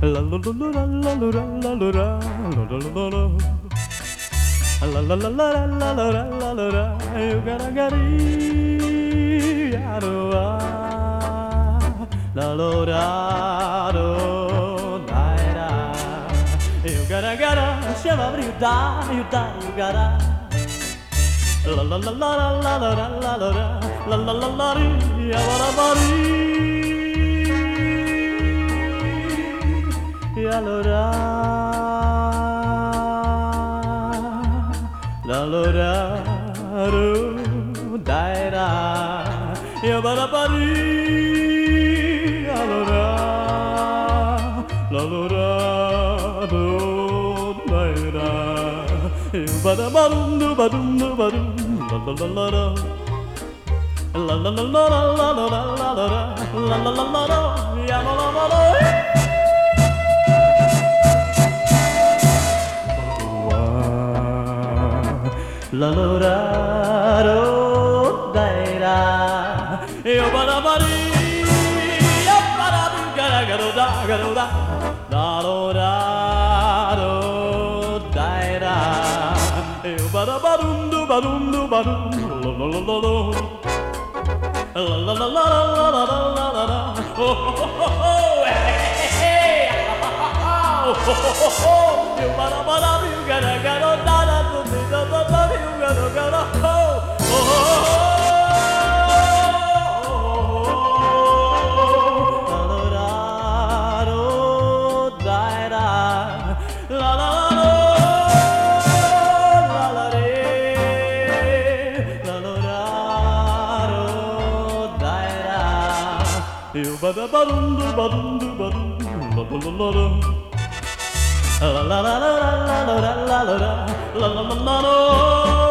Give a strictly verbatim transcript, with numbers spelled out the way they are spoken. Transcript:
La la la la la la la la la la la la la. La la la la la la la la la la. You gotta get it. La la la la la. You gotta gotta. Shabba you da you da you gotta. La la la la la la la la la la la la la la ya la la la ya la la la la la ru dai da ya ba la ba ri ya la la la la la ru dai da ya ba da ba dum du ba dum du ba dum la la la la la La la la la la la la la la la la la la la la ya la la la la la la la ro dai ra yo ba da ba ri ya ba da bu ga ga ro da ga ro da da ro da ro dai ra yo ba da ba dum du ba dum du ba dum la la la la la La la la la la la la la la la. Oh ho ho ho, hey hey, oh ho ho ho. You bada bada, you gotta gotta da da da da da da. You gotta gotta ho. Oh ho ho. La la la ro da da. La la la la la re. La la la. You ba da ba dum du ba dum du ba dum la la la la la la la la la la la la la la la la la la